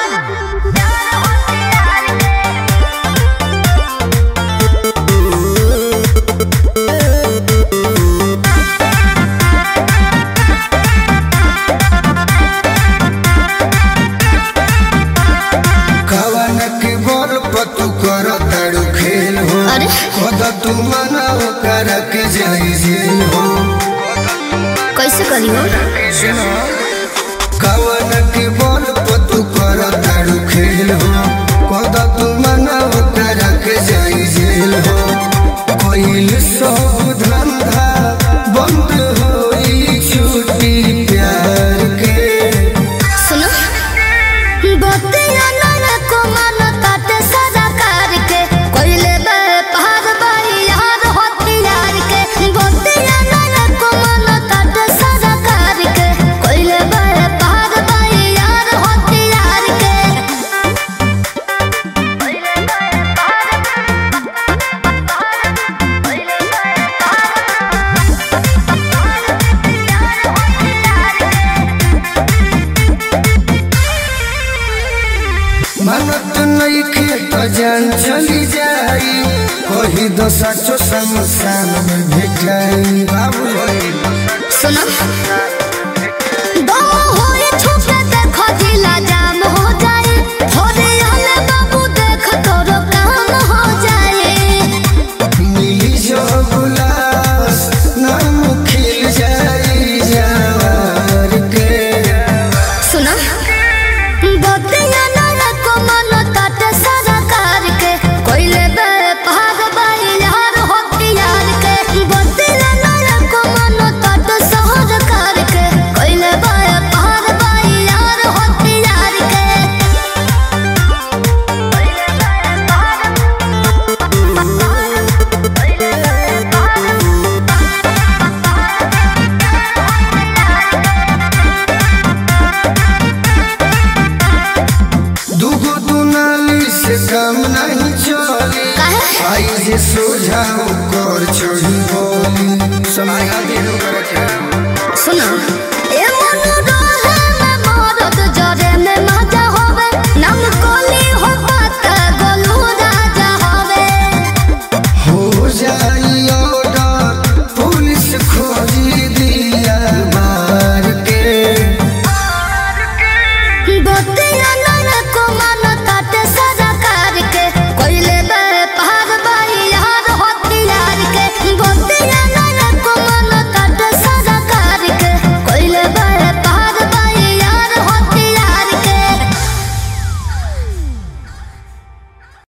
तू कर तारू खेल हो खुद तू मना कर के जाई जेल हो कैसे करी हो कवन के बोल पर तू कर तारू खेल हो खुद तू मना कर के जाई जेल हो कोई सब धंधा बंद होई छुट्टी प्यार के सुनो बतिया ना को माना ताते सदा कर के कोइले बे पहाड़ बाई यार होती यार के बतिया ना को माना ताते सदा कर के कोइले बे पहाड़ बाई यार होती यार के कोइले बे मनत नहीं खेत जान चली जाई कोई दो सचो शमशान में भेटाई बाबू सुनो